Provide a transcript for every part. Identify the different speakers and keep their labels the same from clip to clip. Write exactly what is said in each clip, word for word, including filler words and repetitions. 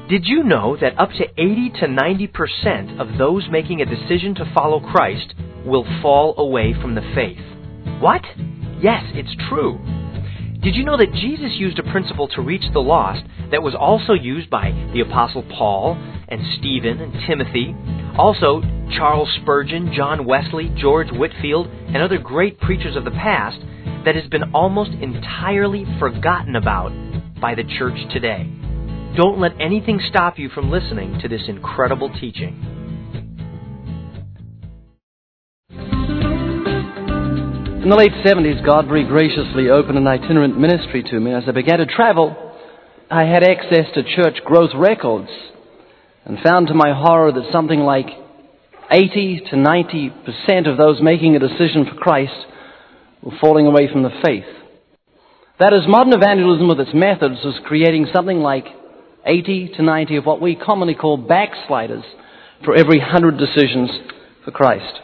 Speaker 1: Did you know that up to eighty to ninety percent of those making a decision to follow Christ will fall away from the faith? What? Yes, it's true. Did you know that Jesus used a principle to reach the lost that was also used by the Apostle Paul and Stephen and Timothy, also Charles Spurgeon, John Wesley, George Whitefield, and other great preachers of the past, that has been almost entirely forgotten about by the church today? Don't let anything stop you from listening to this incredible teaching.
Speaker 2: In the late seventies, God very graciously opened an itinerant ministry to me. As I began to travel, I had access to church growth records and found to my horror that something like eighty to ninety percent of those making a decision for Christ were falling away from the faith. That is, modern evangelism with its methods was creating something like eighty to ninety of what we commonly call backsliders for every hundred decisions for Christ.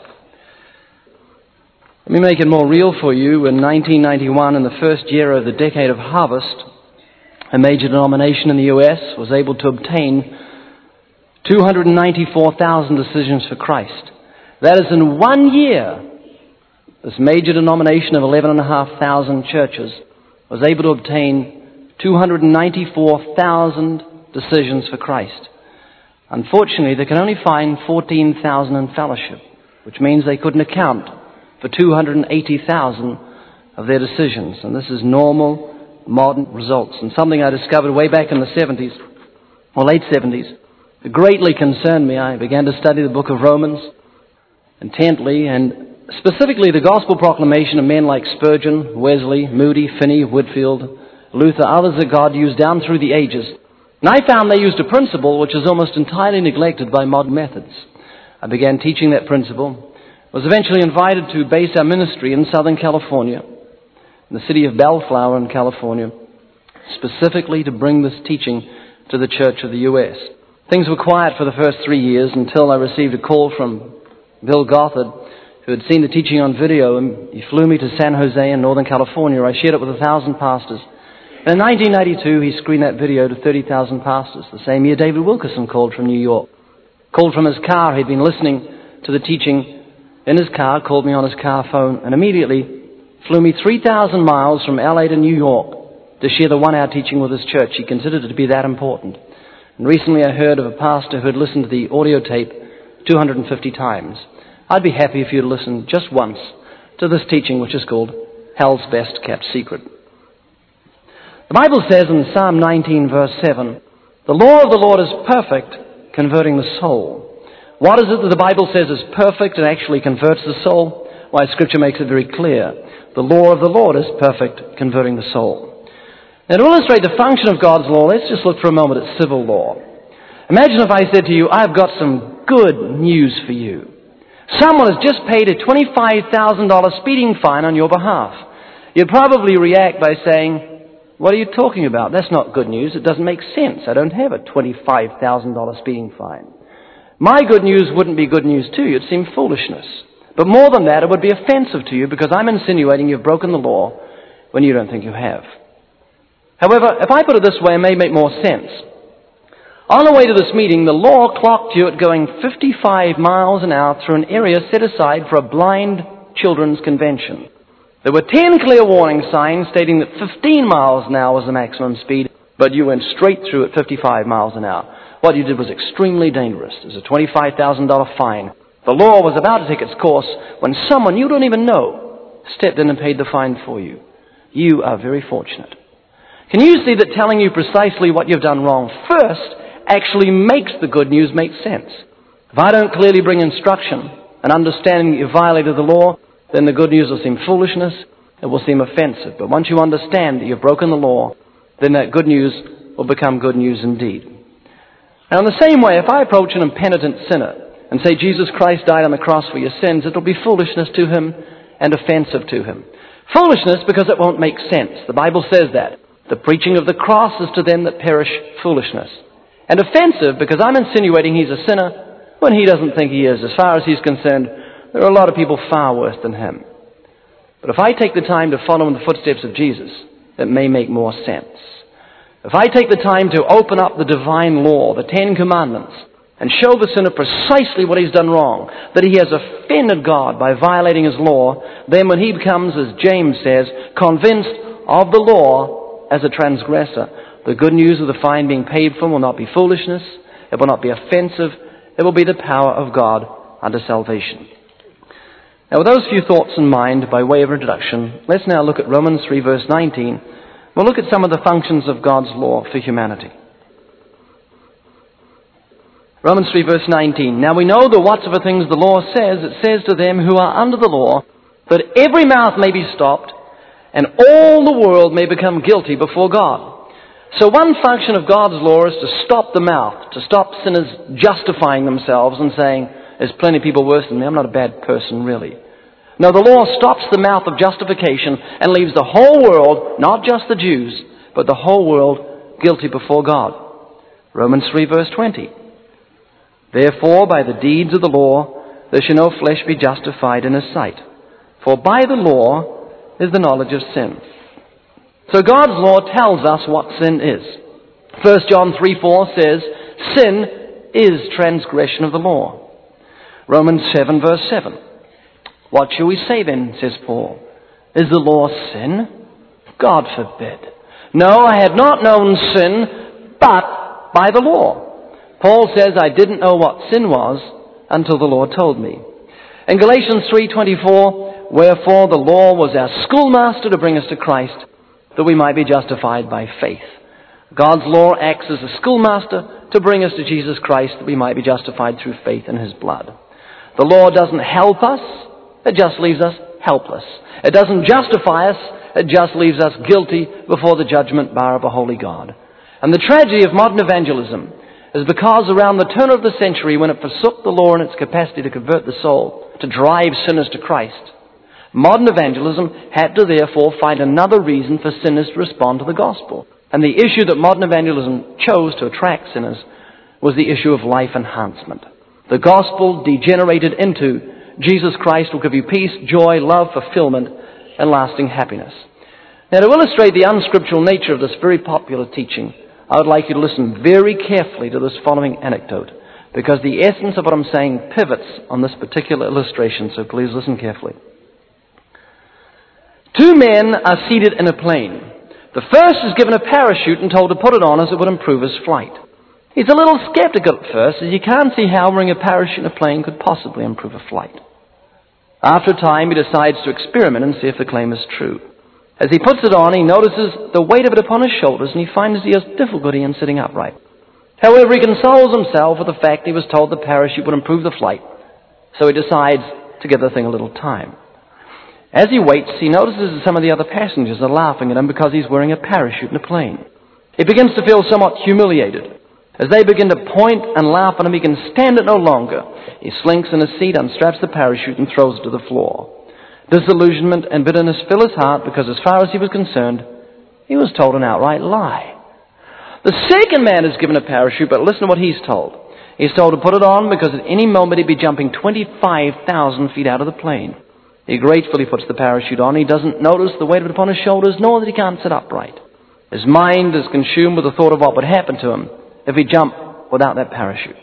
Speaker 2: Let me make it more real for you. In nineteen ninety-one, in the first year of the decade of harvest, a major denomination in the U S was able to obtain two hundred ninety-four thousand decisions for Christ. That is, in one year, this major denomination of eleven thousand five hundred churches was able to obtain two hundred ninety-four thousand decisions for Christ. Unfortunately, they can only find fourteen thousand in fellowship, which means they couldn't account for two hundred eighty thousand of their decisions. And this is normal, modern results. And something I discovered way back in the seventies, or late seventies, it greatly concerned me. I began to study the book of Romans intently, and specifically the gospel proclamation of men like Spurgeon, Wesley, Moody, Finney, Whitefield, Luther, others that God used down through the ages. And I found they used a principle which is almost entirely neglected by modern methods. I began teaching that principle, was eventually invited to base our ministry in Southern California, in the city of Bellflower in California, specifically to bring this teaching to the church of the U S. Things were quiet for the first three years until I received a call from Bill Gothard, who had seen the teaching on video, and he flew me to San Jose in Northern California. I shared it with a thousand pastors. And in nineteen ninety-two, he screened that video to thirty thousand pastors. The same year, David Wilkerson called from New York. Called from his car. He'd been listening to the teaching in his car, called me on his car phone, and immediately flew me three thousand miles from L A to New York to share the one-hour teaching with his church. He considered it to be that important. And recently I heard of a pastor who had listened to the audio tape two hundred fifty times. I'd be happy if you'd listen just once to this teaching, which is called Hell's Best Kept Secret. The Bible says in Psalm nineteen, verse seven, "The law of the Lord is perfect, converting the soul." What is it that the Bible says is perfect and actually converts the soul? Why, Scripture makes it very clear. The law of the Lord is perfect, converting the soul. Now, to illustrate the function of God's law, let's just look for a moment at civil law. Imagine if I said to you, "I've got some good news for you. Someone has just paid a twenty-five thousand dollars speeding fine on your behalf." You'd probably react by saying, "What are you talking about? That's not good news. It doesn't make sense. I don't have a twenty-five thousand dollars speeding fine." My good news wouldn't be good news to you. It'd seem foolishness. But more than that, it would be offensive to you because I'm insinuating you've broken the law when you don't think you have. However, if I put it this way, it may make more sense. On the way to this meeting, the law clocked you at going fifty-five miles an hour through an area set aside for a blind children's convention. There were ten clear warning signs stating that fifteen miles an hour was the maximum speed, but you went straight through at fifty-five miles an hour. What you did was extremely dangerous. There's a twenty-five thousand dollars fine. The law was about to take its course when someone you don't even know stepped in and paid the fine for you. You are very fortunate. Can you see that telling you precisely what you've done wrong first actually makes the good news make sense? If I don't clearly bring instruction and understanding that you violated the law, then the good news will seem foolishness, it will seem offensive. But once you understand that you've broken the law, then that good news will become good news indeed. Now, in the same way, if I approach an impenitent sinner and say Jesus Christ died on the cross for your sins, it will be foolishness to him and offensive to him. Foolishness because it won't make sense. The Bible says that. The preaching of the cross is to them that perish foolishness. And offensive because I'm insinuating he's a sinner when he doesn't think he is. As far as he's concerned, there are a lot of people far worse than him. But if I take the time to follow in the footsteps of Jesus, it may make more sense. If I take the time to open up the divine law, the Ten Commandments, and show the sinner precisely what he's done wrong, that he has offended God by violating his law, then when he becomes, as James says, convinced of the law as a transgressor, the good news of the fine being paid for will not be foolishness, it will not be offensive, it will be the power of God unto salvation. Now, with those few thoughts in mind, by way of introduction, let's now look at Romans three, verse nineteen. We'll look at some of the functions of God's law for humanity. Romans three, verse nineteen. Now we know that whatsoever things the law says, it says to them who are under the law, that every mouth may be stopped, and all the world may become guilty before God. So one function of God's law is to stop the mouth, to stop sinners justifying themselves and saying, there's plenty of people worse than me, I'm not a bad person really. No, the law stops the mouth of justification and leaves the whole world, not just the Jews, but the whole world guilty before God. Romans three, verse twenty. Therefore, by the deeds of the law, there shall no flesh be justified in his sight. For by the law is the knowledge of sin. So God's law tells us what sin is. First John three, four says, sin is transgression of the law. Romans seven, verse seven. What shall we say then, says Paul? Is the law sin? God forbid. No, I had not known sin, but by the law. Paul says, I didn't know what sin was until the Lord told me. In Galatians three twenty-four, wherefore the law was our schoolmaster to bring us to Christ, that we might be justified by faith. God's law acts as a schoolmaster to bring us to Jesus Christ, that we might be justified through faith in his blood. The law doesn't help us, it just leaves us helpless. It doesn't justify us, it just leaves us guilty before the judgment bar of a holy God. And the tragedy of modern evangelism is because around the turn of the century, when it forsook the law in its capacity to convert the soul, to drive sinners to Christ, modern evangelism had to therefore find another reason for sinners to respond to the gospel. And the issue that modern evangelism chose to attract sinners was the issue of life enhancement. The gospel degenerated into Jesus Christ will give you peace, joy, love, fulfillment, and lasting happiness. Now, to illustrate the unscriptural nature of this very popular teaching, I would like you to listen very carefully to this following anecdote, because the essence of what I'm saying pivots on this particular illustration, so please listen carefully. Two men are seated in a plane. The first is given a parachute and told to put it on as it would improve his flight. He's a little skeptical at first, as he can't see how wearing a parachute in a plane could possibly improve a flight. After a time, he decides to experiment and see if the claim is true. As he puts it on, he notices the weight of it upon his shoulders, and he finds he has difficulty in sitting upright. However, he consoles himself with the fact he was told the parachute would improve the flight, so he decides to give the thing a little time. As he waits, he notices that some of the other passengers are laughing at him because he's wearing a parachute in a plane. He begins to feel somewhat humiliated. As they begin to point and laugh at him, he can stand it no longer. He slinks in his seat, unstraps the parachute, and throws it to the floor. Disillusionment and bitterness fill his heart because, as far as he was concerned, he was told an outright lie. The second man is given a parachute, but listen to what he's told. He's told to put it on because at any moment he'd be jumping twenty-five thousand feet out of the plane. He gratefully puts the parachute on. He doesn't notice the weight of it upon his shoulders, nor that he can't sit upright. His mind is consumed with the thought of what would happen to him if he jumped without that parachute.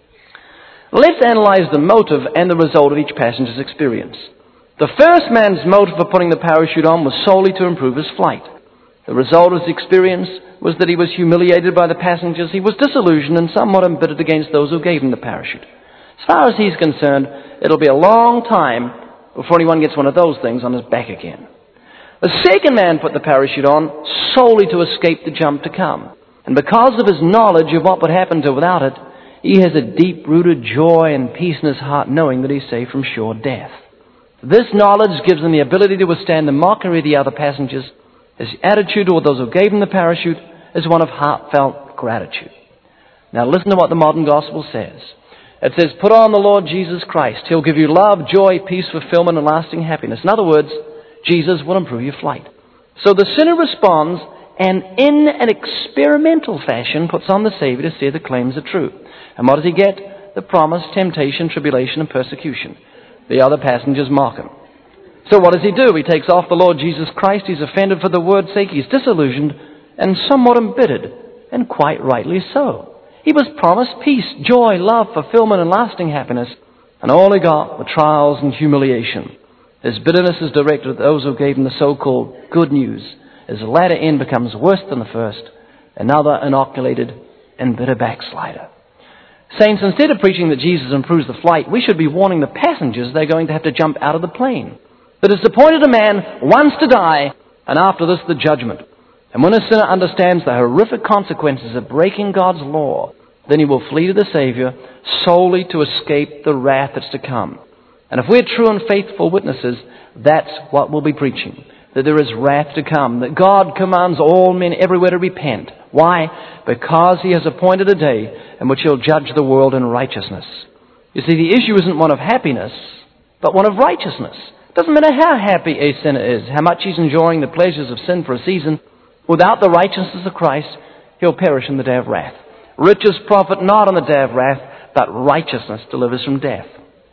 Speaker 2: Let's analyze the motive and the result of each passenger's experience. The first man's motive for putting the parachute on was solely to improve his flight. The result of his experience was that he was humiliated by the passengers. He was disillusioned and somewhat embittered against those who gave him the parachute. As far as he's concerned, it'll be a long time before anyone gets one of those things on his back again. The second man put the parachute on solely to escape the jump to come. And because of his knowledge of what would happen to without it, he has a deep-rooted joy and peace in his heart knowing that he's safe from sure death. This knowledge gives him the ability to withstand the mockery of the other passengers. His attitude toward those who gave him the parachute is one of heartfelt gratitude. Now listen to what the modern gospel says. It says, put on the Lord Jesus Christ. He'll give you love, joy, peace, fulfillment, and lasting happiness. In other words, Jesus will improve your flight. So the sinner responds and in an experimental fashion puts on the Savior to see if the claims are true. And what does he get? The promise, temptation, tribulation, and persecution. The other passengers mock him. So what does he do? He takes off the Lord Jesus Christ. He's offended for the word's sake. He's disillusioned. and somewhat embittered, and quite rightly so. He was promised peace, joy, love, fulfillment, and lasting happiness, and all he got were trials and humiliation. His bitterness is directed at those who gave him the so-called good news. His latter end becomes worse than the first, another inoculated and bitter backslider. Saints, instead of preaching that Jesus improves the flight, we should be warning the passengers they're going to have to jump out of the plane. That it's appointed a man once to die, and after this the judgment. And when a sinner understands the horrific consequences of breaking God's law, then he will flee to the Savior solely to escape the wrath that's to come. And if we're true and faithful witnesses, that's what we'll be preaching. That there is wrath to come. That God commands all men everywhere to repent. Why? Because He has appointed a day in which He'll judge the world in righteousness. You see, the issue isn't one of happiness, but one of righteousness. It doesn't matter how happy a sinner is, how much he's enjoying the pleasures of sin for a season. Without the righteousness of Christ, he'll perish in the day of wrath. Riches profit not on the day of wrath, but righteousness delivers from death.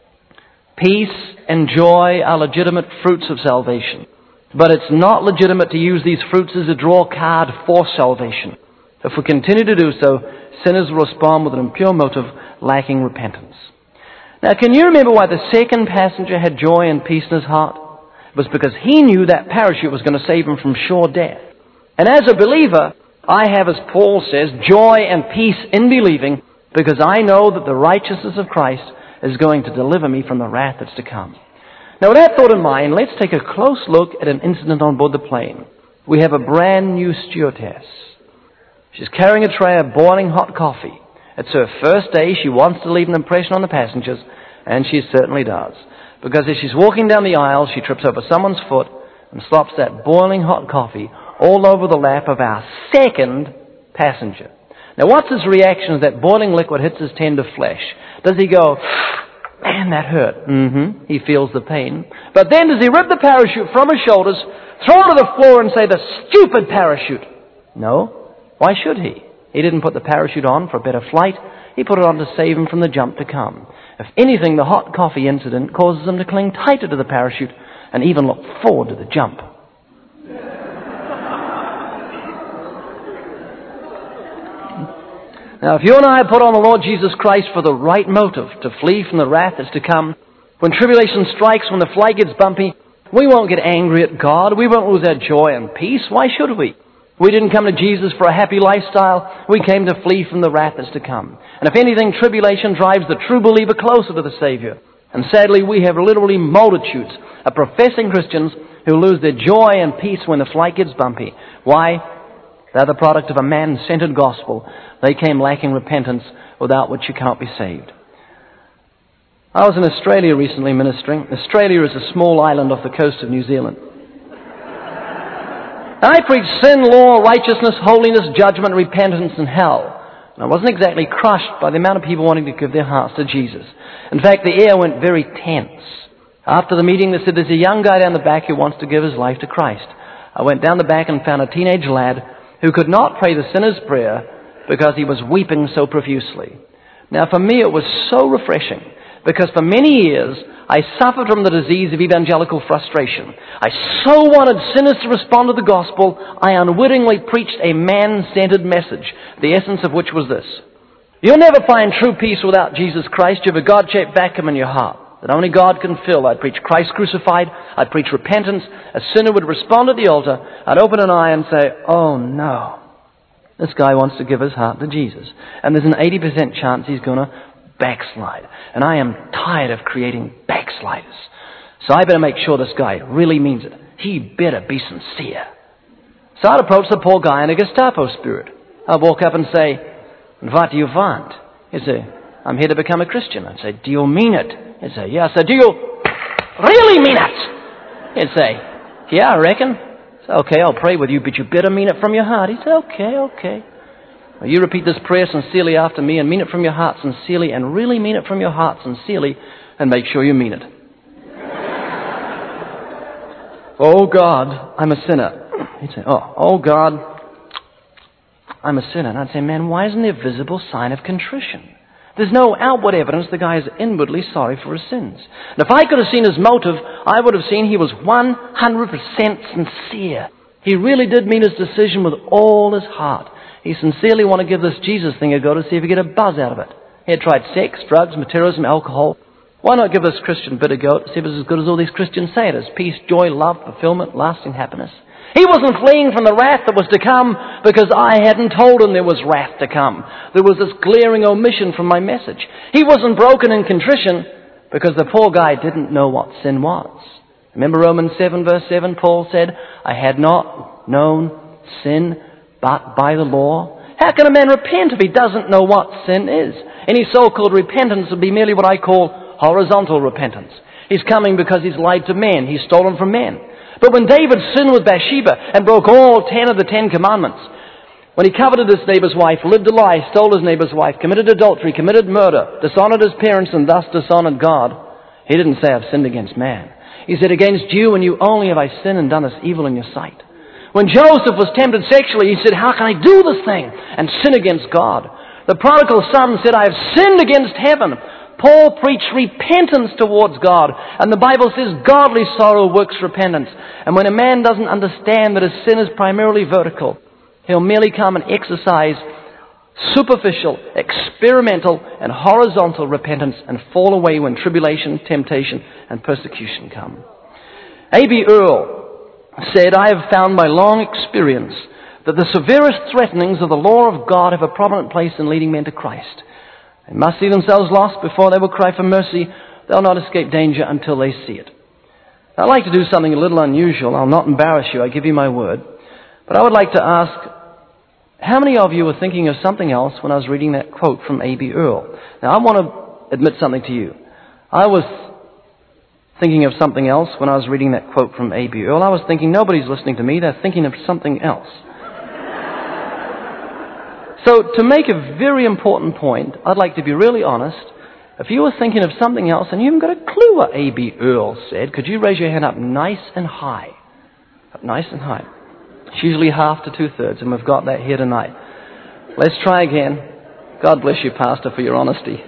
Speaker 2: Peace and joy are legitimate fruits of salvation. But it's not legitimate to use these fruits as a draw card for salvation. If we continue to do so, sinners will respond with an impure motive, lacking repentance. Now, can you remember why the second passenger had joy and peace in his heart? It was because he knew that parachute was going to save him from sure death. And as a believer, I have, as Paul says, joy and peace in believing, because I know that the righteousness of Christ is going to deliver me from the wrath that's to come. Now, with that thought in mind, let's take a close look at an incident on board the plane. We have a brand new stewardess. She's carrying a tray of boiling hot coffee. It's her first day. She wants to leave an impression on the passengers, and she certainly does. Because as she's walking down the aisle, she trips over someone's foot and slops that boiling hot coffee all over the lap of our second passenger. Now, what's his reaction as that boiling liquid hits his tender flesh? Does he go, man, that hurt? Mm-hmm. He feels the pain. But then does he rip the parachute from his shoulders, throw it to the floor and say, the stupid parachute? No. Why should he? He didn't put the parachute on for a better flight. He put it on to save him from the jump to come. If anything, the hot coffee incident causes him to cling tighter to the parachute and even look forward to the jump. Now, if you and I put on the Lord Jesus Christ for the right motive, to flee from the wrath that's to come, when tribulation strikes, when the flight gets bumpy, we won't get angry at God. We won't lose our joy and peace. Why should we? We didn't come to Jesus for a happy lifestyle. We came to flee from the wrath that's to come. And if anything, tribulation drives the true believer closer to the Savior. And sadly, we have literally multitudes of professing Christians who lose their joy and peace when the flight gets bumpy. Why? They're the product of a man-centered gospel. They came lacking repentance, without which you can't be saved. I was in Australia recently ministering. Australia is a small island off the coast of New Zealand. And I preached sin, law, righteousness, holiness, judgment, repentance, and hell. And I wasn't exactly crushed by the amount of people wanting to give their hearts to Jesus. In fact, the air went very tense. After the meeting, they said, there's a young guy down the back who wants to give his life to Christ. I went down the back and found a teenage lad who could not pray the sinner's prayer because he was weeping so profusely. Now, for me, it was so refreshing, because for many years, I suffered from the disease of evangelical frustration. I so wanted sinners to respond to the gospel, I unwittingly preached a man-centered message, the essence of which was this: you'll never find true peace without Jesus Christ. You have a God-shaped vacuum in your heart that only God can fill. I'd preach Christ crucified. I'd preach repentance. A sinner would respond at the altar. I'd open an eye and say, oh no, this guy wants to give his heart to Jesus. And there's an eighty percent chance he's going to backslide. And I am tired of creating backsliders. So I better make sure this guy really means it. He better be sincere. So I'd approach the poor guy in a Gestapo spirit. I'd walk up and say, what do you want? He'd say, I'm here to become a Christian. I'd say, do you mean it? He'd say, yeah. I said, do you really mean it? He'd say, yeah, I reckon. I said, okay, I'll pray with you, but you better mean it from your heart. He said, okay, okay. Well, you repeat this prayer sincerely after me and mean it from your heart sincerely and really mean it from your heart sincerely and make sure you mean it. Oh, God, I'm a sinner. He'd say, oh, oh, God, I'm a sinner. And I'd say, man, why isn't there visible sign of contrition? There's no outward evidence the guy is inwardly sorry for his sins. And if I could have seen his motive, I would have seen he was one hundred percent sincere. He He really did mean his decision with all his heart. He sincerely wanted to give this Jesus thing a go to see if he could get a buzz out of it. He had tried sex, drugs, materialism, alcohol. Why not give this Christian bit a go to see if it's as good as all these Christians say it is? Peace, joy, love, fulfillment, lasting happiness. He wasn't fleeing from the wrath that was to come because I hadn't told him there was wrath to come. There was this glaring omission from my message. He wasn't broken in contrition because the poor guy didn't know what sin was. Remember Romans seven verse seven, Paul said, I had not known sin but by the law. How can a man repent if he doesn't know what sin is? Any so-called repentance would be merely what I call horizontal repentance. He's coming because he's lied to men. He's stolen from men. But when David sinned with Bathsheba and broke all ten of the Ten Commandments, when he coveted his neighbor's wife, lived a lie, stole his neighbor's wife, committed adultery, committed murder, dishonored his parents and thus dishonored God, he didn't say, I've sinned against man. He said, against you and you only have I sinned and done this evil in your sight. When Joseph was tempted sexually, he said, how can I do this thing and sin against God? The prodigal son said, I have sinned against heaven. Paul preached repentance towards God. And the Bible says godly sorrow works repentance. And when a man doesn't understand that his sin is primarily vertical, he'll merely come and exercise superficial, experimental, and horizontal repentance and fall away when tribulation, temptation, and persecution come. A B Earle said, I have found by long experience that the severest threatenings of the law of God have a prominent place in leading men to Christ. They must see themselves lost before they will cry for mercy. They'll not escape danger until they see it. Now, I'd like to do something a little unusual. I'll not embarrass you, I give you my word. But I would like to ask, how many of you were thinking of something else when I was reading that quote from A B Earle? Now, I want to admit something to you. I was thinking of something else when I was reading that quote from A B Earle. I was thinking, nobody's listening to me, they're thinking of something else. So, to make a very important point, I'd like to be really honest. If you were thinking of something else and you haven't got a clue what A B Earle said, could you raise your hand up nice and high? Up nice and high. It's usually half to two-thirds, and we've got that here tonight. Let's try again. God bless you, Pastor, for your honesty.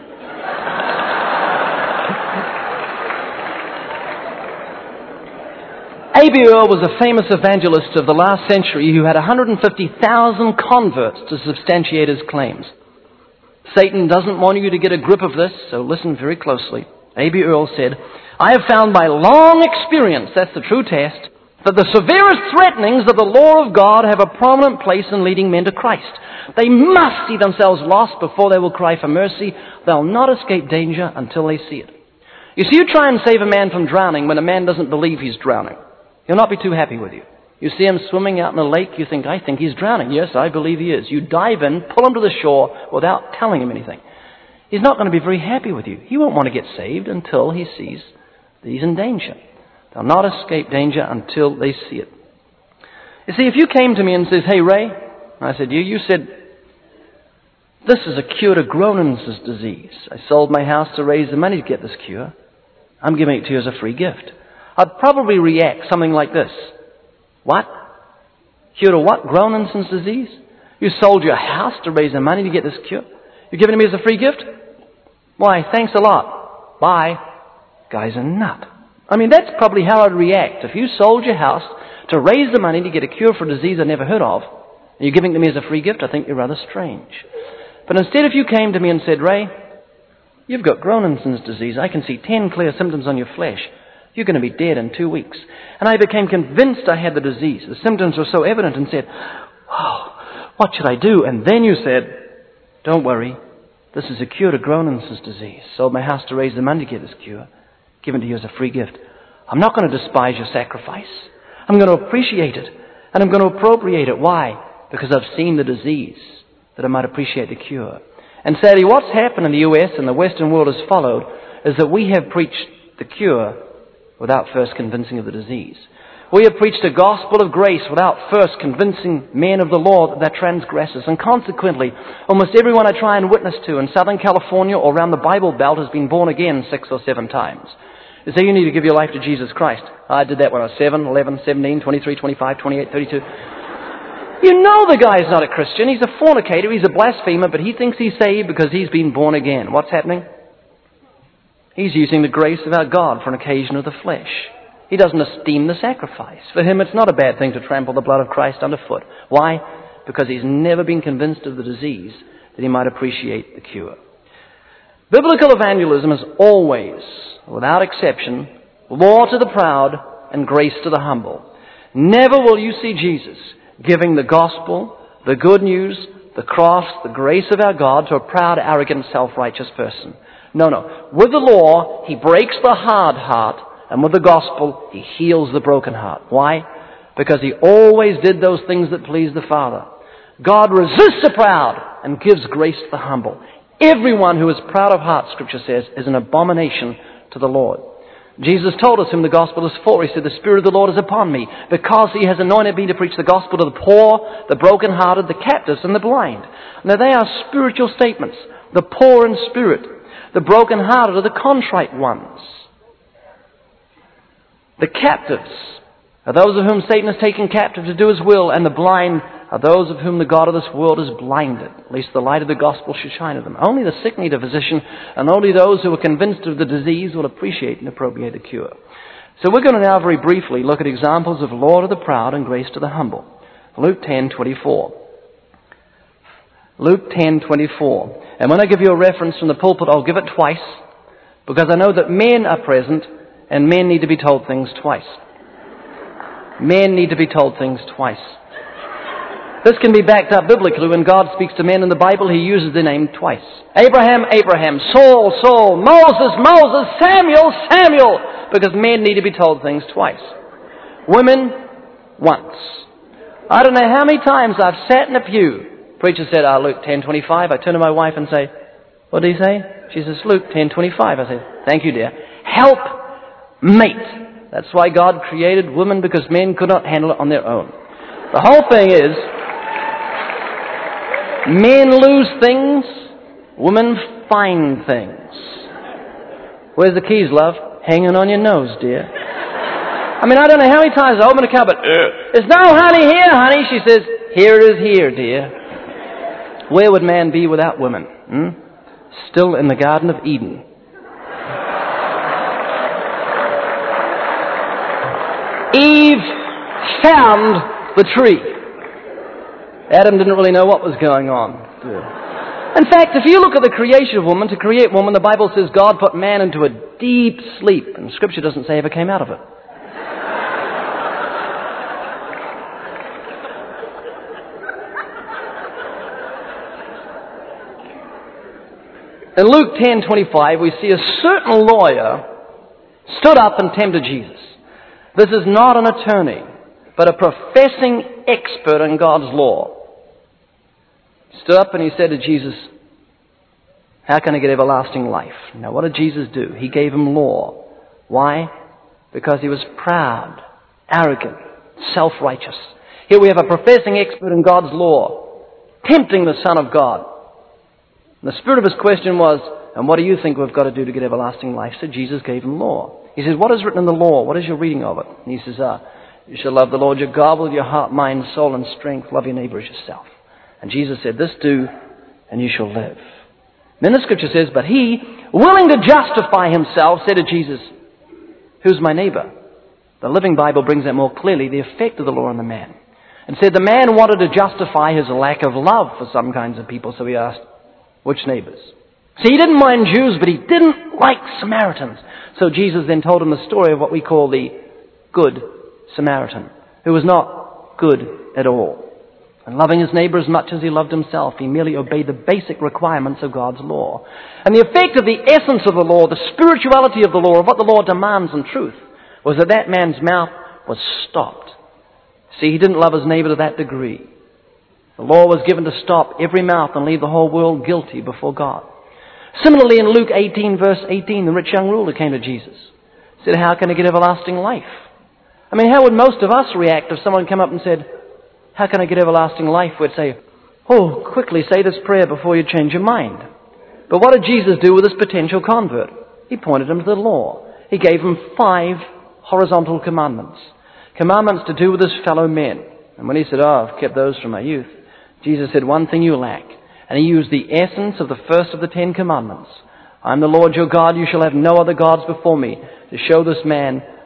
Speaker 2: A B Earle was a famous evangelist of the last century who had one hundred fifty thousand converts to substantiate his claims. Satan doesn't want you to get a grip of this, so listen very closely. A B Earle said, I have found by long experience, that's the true test, that the severest threatenings of the law of God have a prominent place in leading men to Christ. They must see themselves lost before they will cry for mercy. They'll not escape danger until they see it. You see, you try and save a man from drowning when a man doesn't believe he's drowning. He'll not be too happy with you. You see him swimming out in a lake, you think, I think he's drowning. Yes, I believe he is. You dive in, pull him to the shore without telling him anything. He's not going to be very happy with you. He won't want to get saved until he sees that he's in danger. They'll not escape danger until they see it. You see, if you came to me and says, hey, Ray, I said, you, you said, this is a cure to Gronen's disease. I sold my house to raise the money to get this cure. I'm giving it to you as a free gift. I'd probably react something like this. What? Cure to what? Gronen's disease? You sold your house to raise the money to get this cure? You're giving it me as a free gift? Why, thanks a lot. Bye. Guy's a nut. I mean, that's probably how I'd react. If you sold your house to raise the money to get a cure for a disease I never heard of, and you're giving it to me as a free gift, I think you're rather strange. But instead, if you came to me and said, Ray, you've got Gronen's disease. I can see ten clear symptoms on your flesh. You're going to be dead in two weeks. And I became convinced I had the disease. The symptoms were so evident and said, oh, what should I do? And then you said, don't worry. This is a cure to Gronen's disease. Sold my house to raise the money to get this cure. Given to you as a free gift. I'm not going to despise your sacrifice. I'm going to appreciate it. And I'm going to appropriate it. Why? Because I've seen the disease, that I might appreciate the cure. And sadly, what's happened in the U S and the Western world has followed is that we have preached the cure without first convincing of the disease. We have preached a gospel of grace without first convincing men of the law that they're transgressors. And consequently, almost everyone I try and witness to in Southern California or around the Bible Belt has been born again six or seven times. You say you need to give your life to Jesus Christ. I did that when I was seven, eleven, seventeen, twenty-three, twenty-five, twenty-eight, thirty-two. You know the guy is not a Christian. He's a fornicator. He's a blasphemer, but he thinks he's saved because he's been born again. What's happening? He's using the grace of our God for an occasion of the flesh. He doesn't esteem the sacrifice. For him, it's not a bad thing to trample the blood of Christ underfoot. Why? Because he's never been convinced of the disease that he might appreciate the cure. Biblical evangelism is always, without exception, law to the proud and grace to the humble. Never will you see Jesus giving the gospel, the good news, the cross, the grace of our God to a proud, arrogant, self-righteous person. No, no. With the law, he breaks the hard heart, and with the gospel, he heals the broken heart. Why? Because he always did those things that pleased the Father. God resists the proud and gives grace to the humble. Everyone who is proud of heart, Scripture says, is an abomination to the Lord. Jesus told us whom the gospel is for. He said, the Spirit of the Lord is upon me, because he has anointed me to preach the gospel to the poor, the brokenhearted, the captives, and the blind. Now they are spiritual statements. The poor in spirit, the brokenhearted are the contrite ones. The captives are those of whom Satan has taken captive to do his will, and the blind are those of whom the God of this world is blinded. At least the light of the gospel should shine on them. Only the sick need a physician, and only those who are convinced of the disease will appreciate and appropriate the cure. So we're going to now very briefly look at examples of law to the proud and grace to the humble. Luke ten twenty-four. Luke ten twenty-four. And when I give you a reference from the pulpit, I'll give it twice, because I know that men are present, and men need to be told things twice. Men need to be told things twice. This can be backed up biblically. When God speaks to men in the Bible, he uses their name twice. Abraham, Abraham, Saul, Saul, Moses, Moses, Samuel, Samuel, because men need to be told things twice. Women, once. I don't know how many times I've sat in a pew. Preacher said, ah, Luke ten twenty-five. I turn to my wife and say, what did he say? She says, Luke ten twenty-five. I say, thank you, dear. Help mate. That's why God created women, because men could not handle it on their own. The whole thing is, men lose things, women find things. Where's the keys, love? Hanging on your nose, dear. I mean, I don't know how many times I open a cupboard. There's no honey here, honey. She says, here it is here, dear. Where would man be without women? Hmm? Still in the Garden of Eden. Eve found the tree. Adam didn't really know what was going on. In fact, if you look at the creation of woman, to create woman, the Bible says God put man into a deep sleep, and Scripture doesn't say he ever came out of it. In Luke ten twenty-five, we see a certain lawyer stood up and tempted Jesus. This is not an attorney, but a professing expert in God's law. He stood up and he said to Jesus, how can I get everlasting life? Now, what did Jesus do? He gave him law. Why? Because he was proud, arrogant, self-righteous. Here we have a professing expert in God's law, tempting the Son of God. And the spirit of his question was, and what do you think we've got to do to get everlasting life? So Jesus gave him law. He says, what is written in the law? What is your reading of it? And he says, ah, you shall love the Lord your God with your heart, mind, soul, and strength. Love your neighbor as yourself. And Jesus said, this do, and you shall live. And then the scripture says, but he, willing to justify himself, said to Jesus, who's my neighbor? The Living Bible brings out more clearly the effect of the law on the man. And said the man wanted to justify his lack of love for some kinds of people, so he asked, which neighbors? See, he didn't mind Jews, but he didn't like Samaritans. So Jesus then told him the story of what we call the Good Samaritan, who was not good at all. And loving his neighbor as much as he loved himself, he merely obeyed the basic requirements of God's law. And the effect of the essence of the law, the spirituality of the law, of what the law demands in truth, was that that man's mouth was stopped. See, he didn't love his neighbor to that degree. The law was given to stop every mouth and leave the whole world guilty before God. Similarly, in Luke eighteen, verse eighteen, the rich young ruler came to Jesus. He said, how can I get everlasting life? I mean, how would most of us react if someone came up and said, how can I get everlasting life? We'd say, oh, quickly say this prayer before you change your mind. But what did Jesus do with this potential convert? He pointed him to the law. He gave him five horizontal commandments. Commandments to do with his fellow men. And when he said, oh, I've kept those from my youth, Jesus said, one thing you lack. And he used the essence of the first of the Ten Commandments. I am the Lord your God, you shall have no other gods before me, to show this man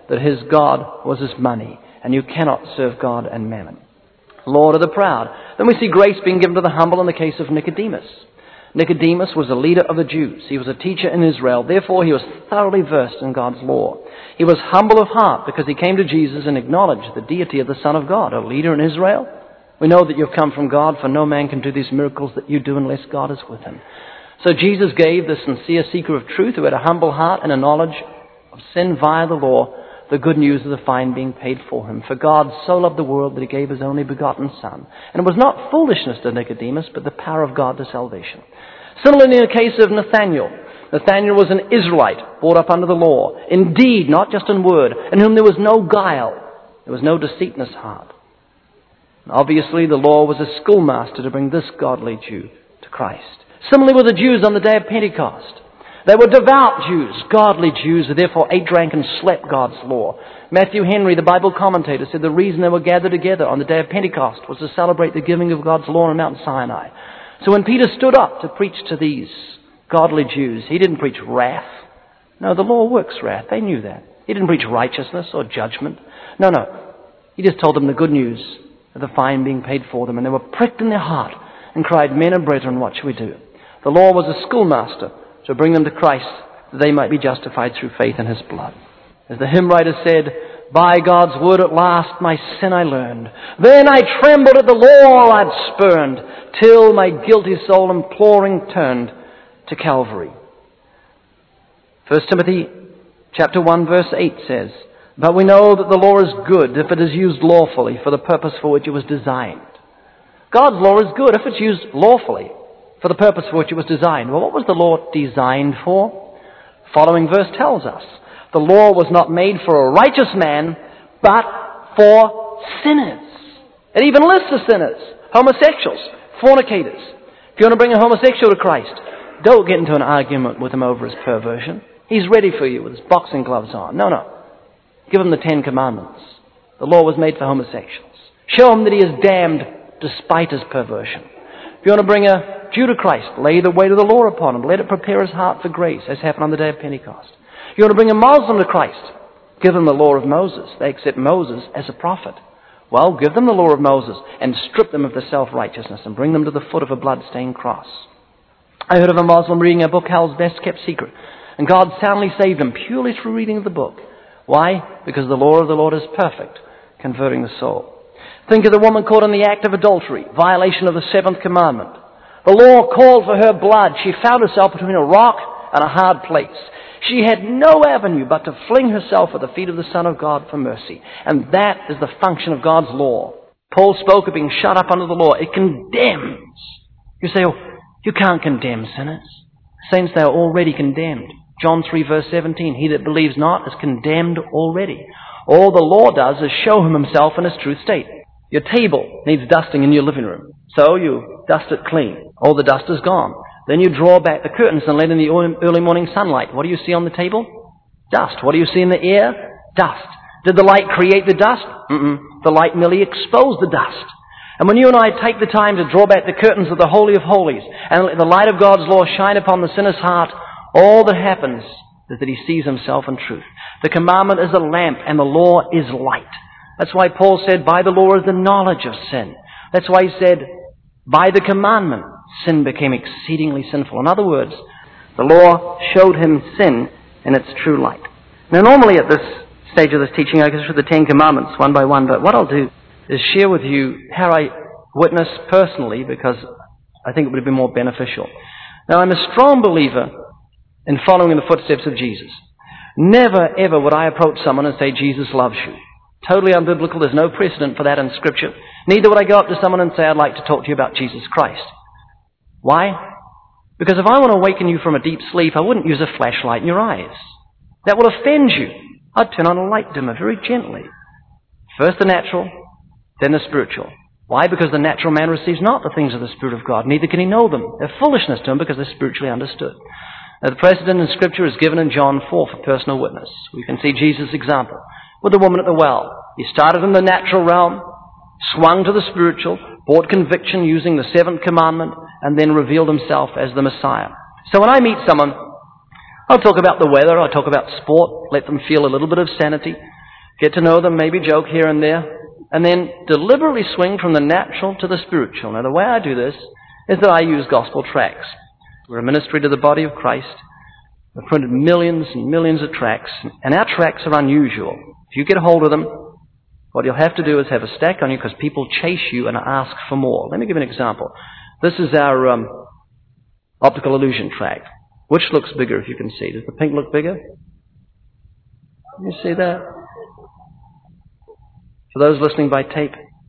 Speaker 2: that his God was his money, and you cannot serve God and mammon. Lord of the proud. Then we see grace being given to the humble in the case of Nicodemus. Nicodemus was a leader of the Jews. He was a teacher in Israel. Therefore, he was thoroughly versed in God's law. He was humble of heart because he came to Jesus and acknowledged the deity of the Son of God, a leader in Israel. We know that you've come from God, for no man can do these miracles that you do unless God is with him. So Jesus gave the sincere seeker of truth, who had a humble heart and a knowledge of sin via the law, the good news of the fine being paid for him. For God so loved the world that he gave his only begotten Son. And it was not foolishness to Nicodemus, but the power of God to salvation. Similarly, in the case of Nathanael. Nathanael was an Israelite, brought up under the law. Indeed, not just in word, in whom there was no guile. There was no deceit in his heart. And obviously, the law was a schoolmaster to bring this godly Jew to Christ. Similarly with the Jews on the day of Pentecost. They were devout Jews, godly Jews, who therefore ate, drank, and slept God's law. Matthew Henry, the Bible commentator, said the reason they were gathered together on the day of Pentecost was to celebrate the giving of God's law on Mount Sinai. So when Peter stood up to preach to these godly Jews, he didn't preach wrath. No, the law works wrath. They knew that. He didn't preach righteousness or judgment. No, no. He just told them the good news of the fine being paid for them. And they were pricked in their heart and cried, "Men and brethren, what shall we do?" The law was a schoolmaster to bring them to Christ, that they might be justified through faith in his blood. As the hymn writer said, "By God's word at last my sin I learned. Then I trembled at the law I'd spurned, till my guilty soul imploring turned to Calvary." First Timothy chapter one verse eight says, "But we know that the law is good if it is used lawfully for the purpose for which it was designed." God's law is good if it's used lawfully for the purpose for which it was designed. Well, what was the law designed for? Following verse tells us, the law was not made for a righteous man, but for sinners. It even lists the sinners: homosexuals, fornicators. If you want to bring a homosexual to Christ, don't get into an argument with him over his perversion. He's ready for you with his boxing gloves on. No, no. Give him the Ten Commandments. The law was made for homosexuals. Show him that he is damned despite his perversion. If you want to bring a Jew to Christ, lay the weight of the law upon him. Let it prepare his heart for grace, as happened on the day of Pentecost. If you want to bring a Muslim to Christ, give them the law of Moses. They accept Moses as a prophet. Well, give them the law of Moses and strip them of their self-righteousness and bring them to the foot of a blood-stained cross. I heard of a Muslim reading a book, Hell's Best Kept Secret, and God soundly saved him purely through reading of the book. Why? Because the law of the Lord is perfect, converting the soul. Think of the woman caught in the act of adultery, violation of the seventh commandment. The law called for her blood. She found herself between a rock and a hard place. She had no avenue but to fling herself at the feet of the Son of God for mercy. And that is the function of God's law. Paul spoke of being shut up under the law. It condemns. You say, oh, you can't condemn sinners. Saints, they are already condemned. John three verse seventeen, he that believes not is condemned already. All the law does is show him himself in his true state. Your table needs dusting in your living room. So you dust it clean. All the dust is gone. Then you draw back the curtains and let in the early morning sunlight. What do you see on the table? Dust. What do you see in the air? Dust. Did the light create the dust? Mm-mm. The light merely exposed the dust. And when you and I take the time to draw back the curtains of the Holy of Holies and let the light of God's law shine upon the sinner's heart, all that happens is that he sees himself in truth. The commandment is a lamp and the law is light. That's why Paul said, by the law is the knowledge of sin. That's why he said, by the commandment, sin became exceedingly sinful. In other words, the law showed him sin in its true light. Now normally at this stage of this teaching, I go through the Ten Commandments one by one, but what I'll do is share with you how I witness personally, because I think it would be more beneficial. Now I'm a strong believer in following in the footsteps of Jesus. Never ever would I approach someone and say, Jesus loves you. Totally unbiblical. There's no precedent for that in Scripture. Neither would I go up to someone and say, I'd like to talk to you about Jesus Christ. Why? Because if I want to awaken you from a deep sleep, I wouldn't use a flashlight in your eyes. That will offend you. I'd turn on a light dimmer very gently. First the natural, then the spiritual. Why? Because the natural man receives not the things of the Spirit of God, neither can he know them. They're foolishness to him because they're spiritually understood. Now, the precedent in Scripture is given in John four for personal witness. We can see Jesus' example with the woman at the well. He started in the natural realm, swung to the spiritual, brought conviction using the seventh commandment, and then revealed himself as the Messiah. So when I meet someone, I'll talk about the weather, I'll talk about sport, let them feel a little bit of sanity. get to know them, maybe joke here and there, and then deliberately swing from the natural to the spiritual. Now, the way I do this is that I use gospel tracts. We're a ministry to the body of Christ. We've printed millions and millions of tracts, and our tracts are unusual. If you get a hold of them, what you'll have to do is have a stack on you because people chase you and ask for more. Let me give you an example. This is our um, optical illusion tract. Which looks bigger, if you can see? Does the pink look bigger? Can you see that? For those listening by tape.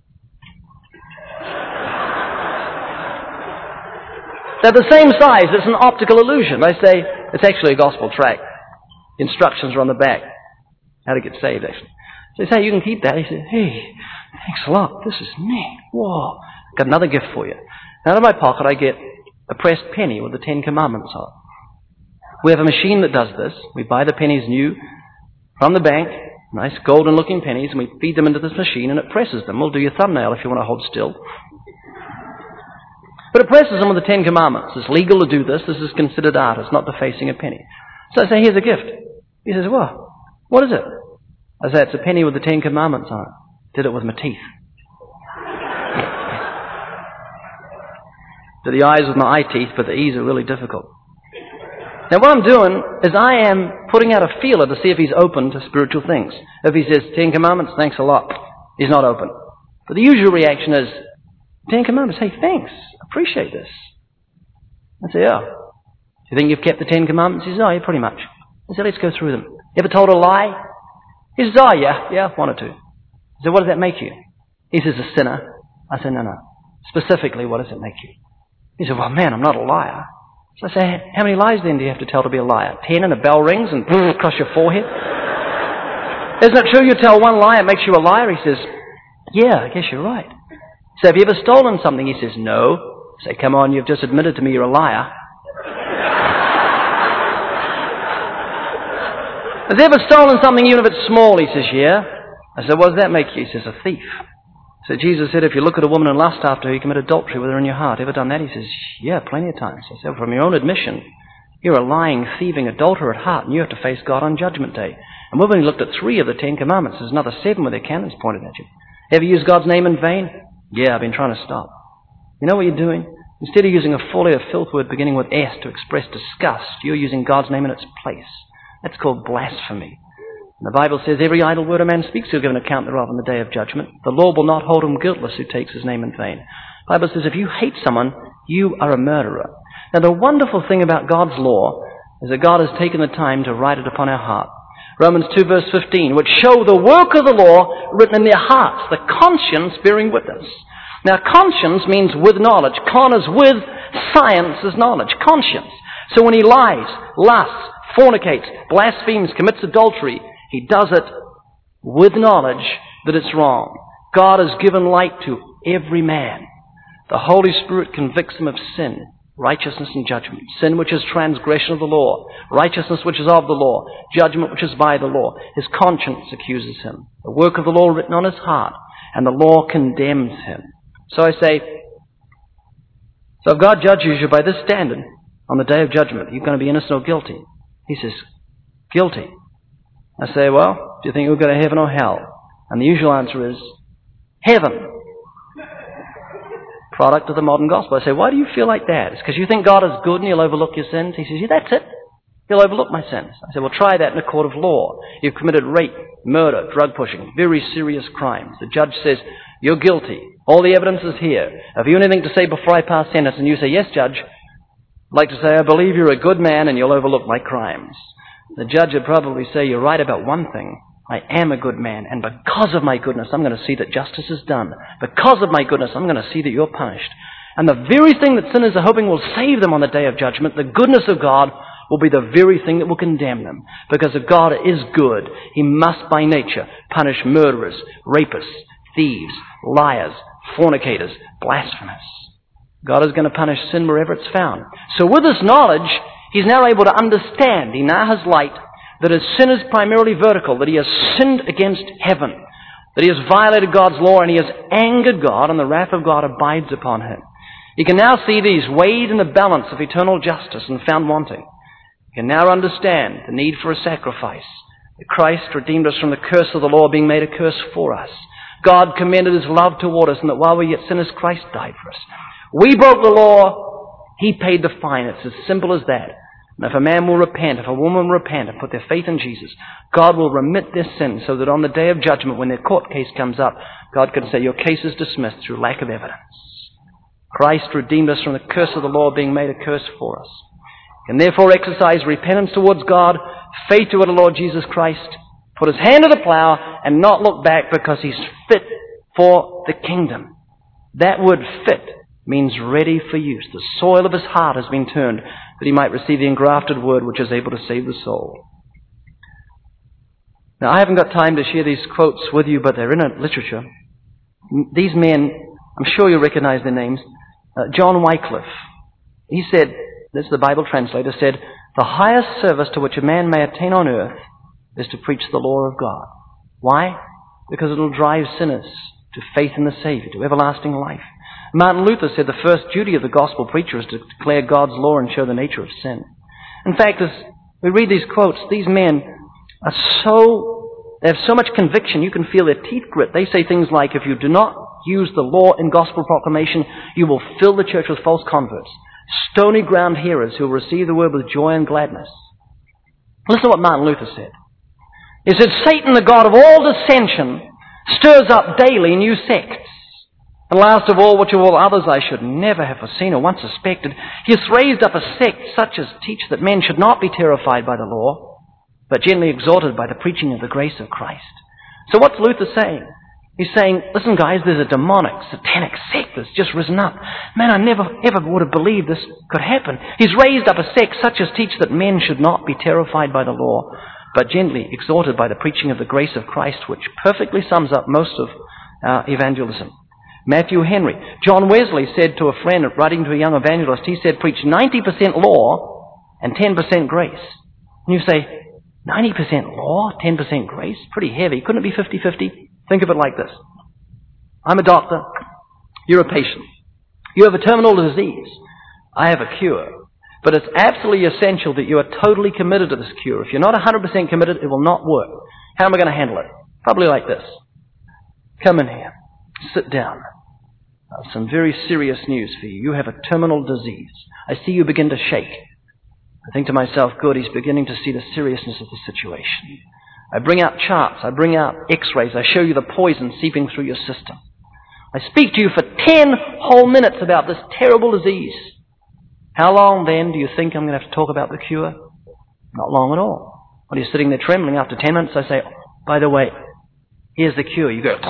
Speaker 2: They're the same size. It's an optical illusion. They say it's actually a gospel tract. The instructions are on the back. How to get saved, actually. So they say, you can keep that. He says, hey, thanks a lot. This is neat. Whoa. Got another gift for you. Out of my pocket, I get a pressed penny with the Ten Commandments on it. We have a machine that does this. We buy the pennies new from the bank, nice golden-looking pennies, and we feed them into this machine, and it presses them. We'll do your thumbnail if you want to hold still. But it presses them with the Ten Commandments. It's legal to do this. This is considered art. It's not defacing a penny. So I say, here's a gift. He says, well, what is it? I say, it's a penny with the Ten Commandments on it. Did it with my teeth. Did the I's with my eye teeth, but the E's are really difficult. Now what I'm doing is I am putting out a feeler to see if he's open to spiritual things. If he says, Ten Commandments, thanks a lot, he's not open. But the usual reaction is, Ten Commandments, hey, thanks, appreciate this. I say, oh, do you think you've kept the Ten Commandments? He says, oh, yeah, pretty much. I said, let's go through them. You ever told a lie? He says, oh, yeah, yeah, one or two. I said, what does that make you? He says, a sinner. I said, no, no. Specifically, what does it make you? He said, well, man, I'm not a liar. So I say, how many lies then do you have to tell to be a liar? Ten and a bell rings and across your forehead? Isn't it true you tell one lie, it makes you a liar? He says, yeah, I guess you're right. So have you ever stolen something? He says, no. I say, come on, you've just admitted to me you're a liar. Has he ever stolen something even if it's small? He says, yeah. I said, what does that make you? He says, a thief. So Jesus said, if you look at a woman and lust after her, you commit adultery with her in your heart. Ever done that? He says, yeah, plenty of times. I said, from your own admission, you're a lying, thieving adulterer at heart, and you have to face God on Judgment Day. And we've only looked at three of the Ten Commandments. There's another seven with their cannons pointed at you. Ever used God's name in vain? Yeah, I've been trying to stop. You know what you're doing? Instead of using a full or filth word beginning with S to express disgust, you're using God's name in its place. That's called blasphemy. The Bible says, every idle word a man speaks, he'll give an account thereof on the day of judgment. The Lord will not hold him guiltless who takes his name in vain. The Bible says, if you hate someone, you are a murderer. Now, the wonderful thing about God's law is that God has taken the time to write it upon our heart. Romans two verse fifteen, which show the work of the law written in their hearts, the conscience bearing witness. Now, conscience means with knowledge. Con is with, science is knowledge. Conscience. So when he lies, lusts, fornicates, blasphemes, commits adultery, he does it with knowledge that it's wrong. God has given light to every man. The Holy Spirit convicts him of sin, righteousness and judgment. Sin which is transgression of the law, righteousness which is of the law, judgment which is by the law. His conscience accuses him. The work of the law written on his heart, and the law condemns him. So I say, so if God judges you by this standard on the day of judgment, you're going to be innocent or guilty. He says, guilty. I say, well, do you think you'll go to heaven or hell? And the usual answer is, heaven. Product of the modern gospel. I say, why do you feel like that? It's because you think God is good and he'll overlook your sins? He says, yeah, that's it. He'll overlook my sins. I say, well, try that in a court of law. You've committed rape, murder, drug pushing, very serious crimes. The judge says, you're guilty. All the evidence is here. Have you anything to say before I pass sentence? And you say, yes, Judge. I'd like to say, I believe you're a good man and you'll overlook my crimes. The judge would probably say, you're right about one thing. I am a good man, and because of my goodness, I'm going to see that justice is done. Because of my goodness, I'm going to see that you're punished. And the very thing that sinners are hoping will save them on the day of judgment, the goodness of God, will be the very thing that will condemn them. Because if God is good, he must by nature punish murderers, rapists, thieves, liars, fornicators, blasphemers. God is going to punish sin wherever it's found. So with this knowledge, he's now able to understand, he now has light, that his sin is primarily vertical, that he has sinned against heaven, that he has violated God's law and he has angered God, and the wrath of God abides upon him. He can now see these weighed in the balance of eternal justice and found wanting. He can now understand the need for a sacrifice, Christ redeemed us from the curse of the law, being made a curse for us. God commended His love toward us, and that while we were yet sinners, Christ died for us. We broke the law. He paid the fine. It's as simple as that. And if a man will repent, if a woman will repent and put their faith in Jesus, God will remit their sin so that on the day of judgment, when their court case comes up, God can say, your case is dismissed through lack of evidence. Christ redeemed us from the curse of the law, being made a curse for us. And therefore exercise repentance towards God, faith toward the Lord Jesus Christ, put his hand to the plow and not look back, because he's fit for the kingdom. That word fit means ready for use. The soil of his heart has been turned that he might receive the engrafted word which is able to save the soul. Now, I haven't got time to share these quotes with you, but they're in a literature. These men, I'm sure you recognize their names. Uh, John Wycliffe, he said, this is the Bible translator, said, the highest service to which a man may attain on earth is to preach the law of God. Why? Because it will drive sinners to faith in the Savior, to everlasting life. Martin Luther said the first duty of the gospel preacher is to declare God's law and show the nature of sin. In fact, as we read these quotes, these men are so, they have so much conviction, you can feel their teeth grit. They say things like, if you do not use the law in gospel proclamation, you will fill the church with false converts, stony ground hearers who will receive the word with joy and gladness. Listen to what Martin Luther said. He said, Satan, the god of all dissension, stirs up daily new sects. And last of all, which of all others I should never have foreseen or once suspected, he has raised up a sect such as teach that men should not be terrified by the law, but gently exhorted by the preaching of the grace of Christ. So what's Luther saying? He's saying, listen guys, there's a demonic, satanic sect that's just risen up. Man, I never ever would have believed this could happen. He's raised up a sect such as teach that men should not be terrified by the law, but gently exhorted by the preaching of the grace of Christ, which perfectly sums up most of uh, evangelism. Matthew Henry. John Wesley said to a friend, writing to a young evangelist, he said, preach ninety percent law and ten percent grace. And you say, ninety percent law, ten percent grace? Pretty heavy. Couldn't it be fifty-fifty? Think of it like this. I'm a doctor. You're a patient. You have a terminal disease. I have a cure. But it's absolutely essential that you are totally committed to this cure. If you're not one hundred percent committed, it will not work. How am I going to handle it? Probably like this. Come in here. Sit down. I have some very serious news for you. You have a terminal disease. I see you begin to shake. I think to myself, good, he's beginning to see the seriousness of the situation. I bring out charts. I bring out x-rays. I show you the poison seeping through your system. I speak to you for ten whole minutes about this terrible disease. How long then do you think I'm going to have to talk about the cure? Not long at all. While you're sitting there trembling, after ten minutes I say, by the way, here's the cure. You go,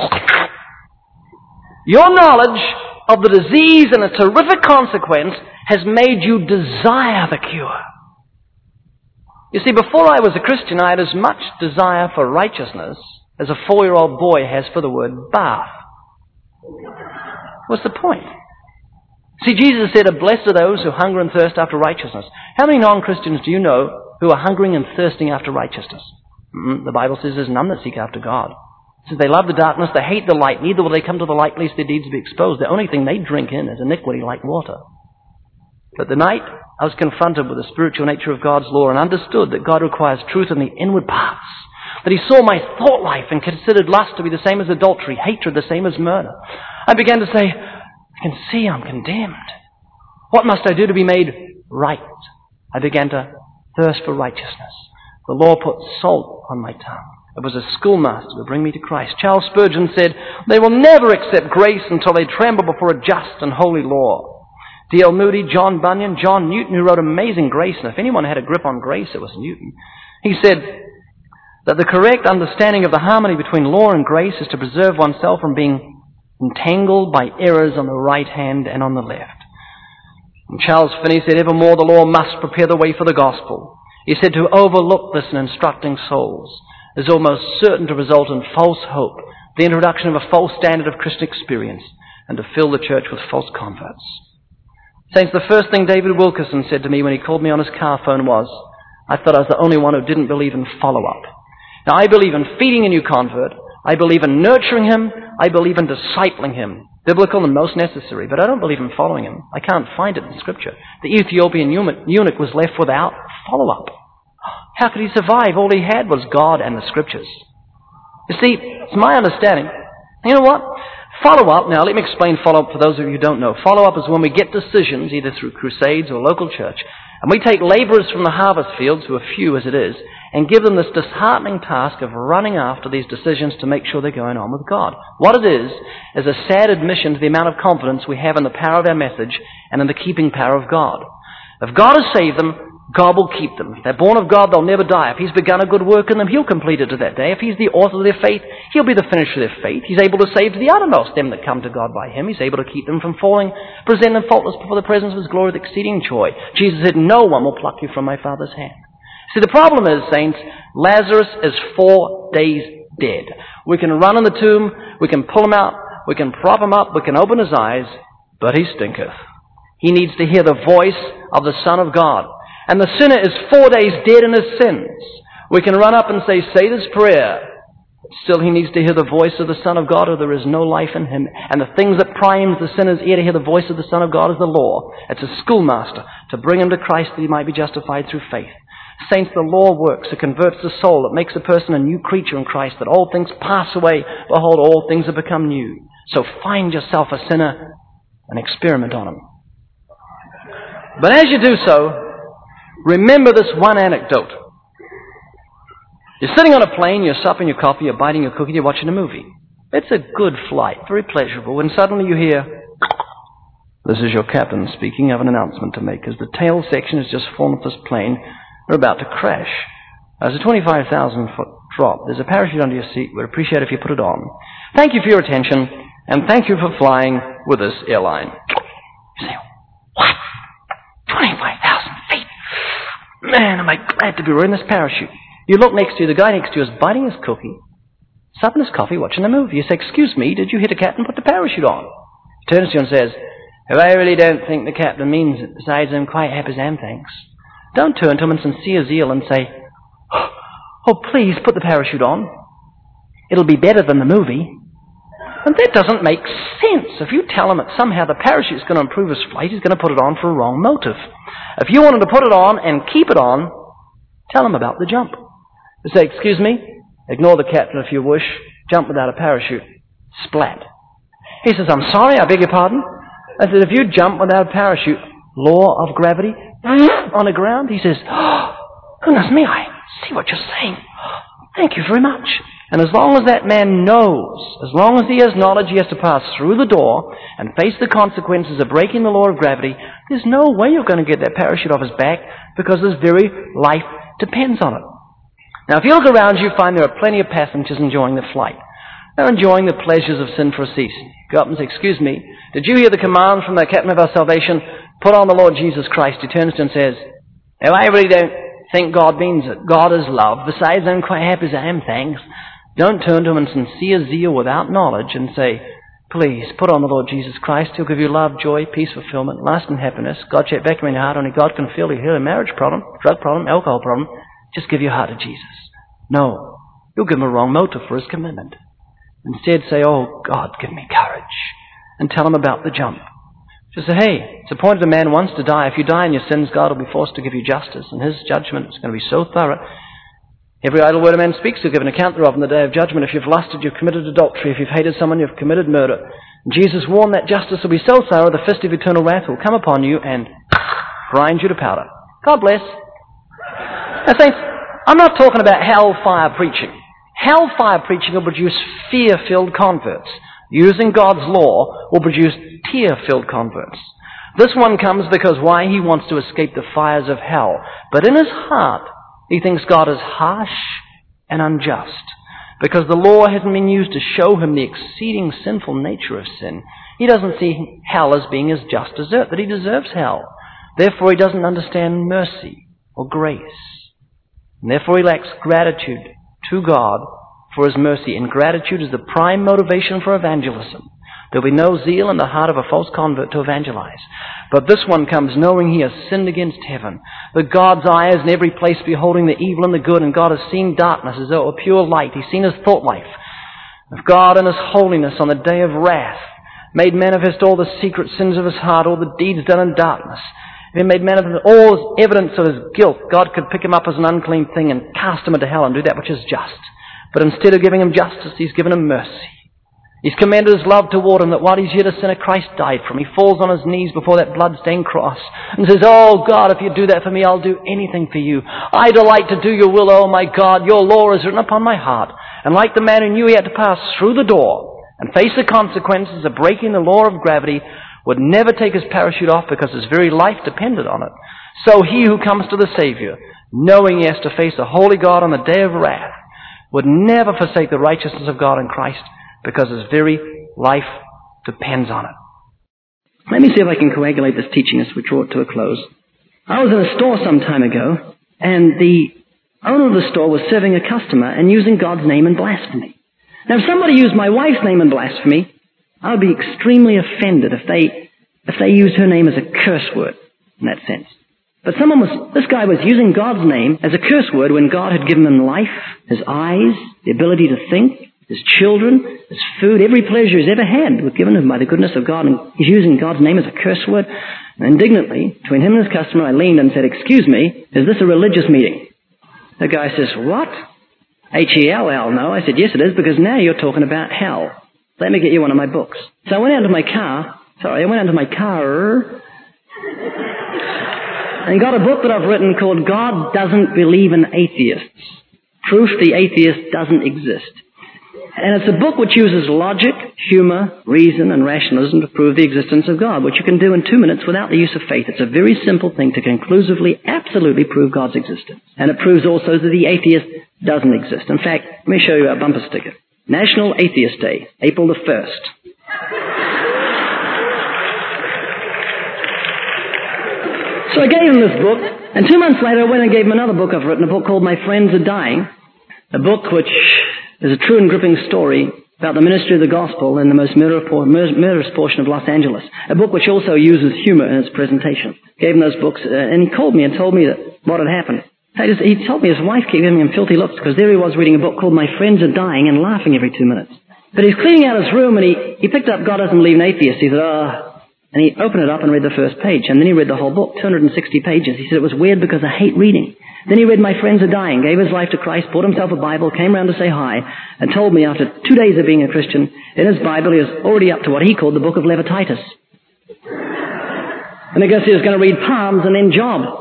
Speaker 2: your knowledge of the disease and its horrific consequence has made you desire the cure. You see, before I was a Christian, I had as much desire for righteousness as a four-year-old boy has for the word bath. What's the point? See, Jesus said, blessed are those who hunger and thirst after righteousness. How many non-Christians do you know who are hungering and thirsting after righteousness? Mm, the Bible says there's none that seek after God. It says they love the darkness, they hate the light, neither will they come to the light lest their deeds be exposed. The only thing they drink in is iniquity like water. But the night I was confronted with the spiritual nature of God's law and understood that God requires truth in the inward parts, that he saw my thought life and considered lust to be the same as adultery, hatred the same as murder, I began to say, I can see I'm condemned. What must I do to be made right? I began to thirst for righteousness. The law put salt on my tongue. It was a schoolmaster to bring me to Christ. Charles Spurgeon said, they will never accept grace until they tremble before a just and holy law. D L Moody, John Bunyan, John Newton, who wrote Amazing Grace, and if anyone had a grip on grace, it was Newton. He said that the correct understanding of the harmony between law and grace is to preserve oneself from being entangled by errors on the right hand and on the left. And Charles Finney said, evermore the law must prepare the way for the gospel. He said to overlook this in instructing souls is almost certain to result in false hope, the introduction of a false standard of Christian experience, and to fill the church with false converts. Saints, the first thing David Wilkerson said to me when he called me on his car phone was, I thought I was the only one who didn't believe in follow-up. Now, I believe in feeding a new convert. I believe in nurturing him. I believe in discipling him. Biblical and most necessary. But I don't believe in following him. I can't find it in Scripture. The Ethiopian eunuch was left without follow-up. How could he survive? All he had was God and the Scriptures. You see, it's my understanding. You know what? Follow-up, now let me explain follow-up for those of you who don't know. Follow-up is when we get decisions, either through crusades or local church, and we take laborers from the harvest fields, who are few as it is, and give them this disheartening task of running after these decisions to make sure they're going on with God. What it is, is a sad admission to the amount of confidence we have in the power of our message and in the keeping power of God. If God has saved them, God will keep them. If they're born of God, they'll never die. If He's begun a good work in them, He'll complete it to that day. If He's the author of their faith, He'll be the finisher of their faith. He's able to save to the uttermost them that come to God by Him. He's able to keep them from falling, present them faultless before the presence of His glory with exceeding joy. Jesus said, no one will pluck you from my Father's hand. See, the problem is, saints, Lazarus is four days dead. We can run in the tomb, we can pull him out, we can prop him up, we can open his eyes, but he stinketh. He needs to hear the voice of the Son of God. And the sinner is four days dead in his sins. We can run up and say, say this prayer. Still, he needs to hear the voice of the Son of God, or there is no life in him. And the things that primes the sinner's ear to hear the voice of the Son of God is the law. It's a schoolmaster to bring him to Christ that he might be justified through faith. Saints, the law works. It converts the soul. It makes a person a new creature in Christ, that all things pass away. Behold, all things have become new. So find yourself a sinner and experiment on him. But as you do so, remember this one anecdote. You're sitting on a plane, you're supping your coffee, you're biting your cookie, you're watching a movie. It's a good flight, very pleasurable, when suddenly you hear, this is your captain speaking, of an announcement to make, as the tail section has just fallen off this plane, we're about to crash. There's a twenty-five thousand foot drop. There's a parachute under your seat. We'd appreciate it if you put it on. Thank you for your attention, and thank you for flying with this airline. You say, what? twenty-five thousand feet? Man, am I glad to be wearing this parachute. You look next to you, the guy next to you is biting his cookie, supping his coffee, watching a movie. You say, excuse me, did you hear the captain put the parachute on? He turns to you and says, oh, I really don't think the captain means it. Besides, I'm quite happy as am, thanks. Don't turn to him in sincere zeal and say, oh, please put the parachute on. It'll be better than the movie. And that doesn't make sense. If you tell him that somehow the parachute is going to improve his flight, he's going to put it on for a wrong motive. If you want him to put it on and keep it on, tell him about the jump. You say, excuse me, ignore the captain if you wish, jump without a parachute. Splat. He says, I'm sorry, I beg your pardon. I said, if you jump without a parachute, law of gravity, on the ground, he says, oh, goodness me, I see what you're saying. Thank you very much. And as long as that man knows, as long as he has knowledge he has to pass through the door and face the consequences of breaking the law of gravity, there's no way you're going to get that parachute off his back, because his very life depends on it. Now, if you look around you, find there are plenty of passengers enjoying the flight. They're enjoying the pleasures of sin for a season. Go up and say, excuse me, did you hear the command from the captain of our salvation? Put on the Lord Jesus Christ. He turns to him and says, oh, I really don't think God means it. God is love. Besides, I'm quite happy as I am, thanks. Don't turn to him in sincere zeal without knowledge and say, please, put on the Lord Jesus Christ. He'll give you love, joy, peace, fulfillment, lasting happiness. God check back in your heart. Only God can fill you. Heal a marriage problem, drug problem, alcohol problem. Just give your heart to Jesus. No. You'll give him a wrong motive for his commitment. Instead, say, oh, God, give me courage. And tell him about the jump. Just say, hey, it's appointed a man once to die. If you die in your sins, God will be forced to give you justice. And his judgment is going to be so thorough. Every idle word a man speaks, he'll give an account thereof in the day of judgment. If you've lusted, you've committed adultery. If you've hated someone, you've committed murder. And Jesus warned that justice will be so thorough, the fist of eternal wrath will come upon you and grind you to powder. God bless. Now, saints, I'm not talking about hellfire preaching. Hellfire preaching will produce fear-filled converts. Using God's law will produce tear-filled converts. This one comes because why? He wants to escape the fires of hell. But in his heart, he thinks God is harsh and unjust, because the law hasn't been used to show him the exceeding sinful nature of sin. He doesn't see hell as being his just desert, that he deserves hell. Therefore, he doesn't understand mercy or grace. And therefore, he lacks gratitude to God for his mercy. And gratitude is the prime motivation for evangelism. There'll be no zeal in the heart of a false convert to evangelize. But this one comes knowing he has sinned against heaven. That God's eye is in every place beholding the evil and the good, and God has seen darkness as though a pure light. He's seen his thought life. Of God in his holiness on the day of wrath made manifest all the secret sins of his heart, all the deeds done in darkness. If he made manifest all evidence of his guilt, God could pick him up as an unclean thing and cast him into hell and do that which is just. But instead of giving him justice, he's given him mercy. He's commanded his love toward him, that while he's yet a sinner, Christ died for him. He falls on his knees before that blood-stained cross and says, "Oh God, if you do that for me, I'll do anything for you. I delight to do your will, oh my God. Your law is written upon my heart." And like the man who knew he had to pass through the door and face the consequences of breaking the law of gravity, would never take his parachute off because his very life depended on it, so he who comes to the Savior, knowing he has to face a holy God on the day of wrath, would never forsake the righteousness of God in Christ because his very life depends on it. Let me see if I can coagulate this teaching as we draw it to a close. I was in a store some time ago, and the owner of the store was serving a customer and using God's name in blasphemy. Now, if somebody used my wife's name in blasphemy, I would be extremely offended if they if they used her name as a curse word in that sense. But someone was, this guy was using God's name as a curse word when God had given him life, his eyes, the ability to think, his children, his food, every pleasure he's ever had was given him by the goodness of God, and he's using God's name as a curse word. And indignantly, between him and his customer, I leaned and said, "Excuse me, is this a religious meeting?" The guy says, "What? H E L L, no." I said, "Yes, it is, because now you're talking about hell. Let me get you one of my books." So I went out to my car, sorry, I went out to my car and got a book that I've written called God Doesn't Believe in Atheists. Proof the Atheist Doesn't Exist. And it's a book which uses logic, humor, reason, and rationalism to prove the existence of God, which you can do in two minutes without the use of faith. It's a very simple thing to conclusively, absolutely prove God's existence. And it proves also that the atheist doesn't exist. In fact, let me show you a bumper sticker. National Atheist Day, April the first. So I gave him this book, and two months later I went and gave him another book I've written, a book called My Friends Are Dying, a book which is a true and gripping story about the ministry of the gospel in the most murderous portion of Los Angeles, a book which also uses humor in its presentation. Gave him those books, uh, and he called me and told me that what had happened. He told me his wife kept giving him filthy looks because there he was reading a book called My Friends Are Dying and laughing every two minutes. But he's cleaning out his room, and he, he picked up God Doesn't Believe in Atheists. He said, "Oh," and he opened it up and read the first page, and then he read the whole book, two hundred sixty pages. He said, "It was weird because I hate reading." Then he read My Friends Are Dying, gave his life to Christ, bought himself a Bible, came round to say hi, and told me after two days of being a Christian, in his Bible he was already up to what he called the book of Levititis. And I guess he was going to read Psalms and then Job.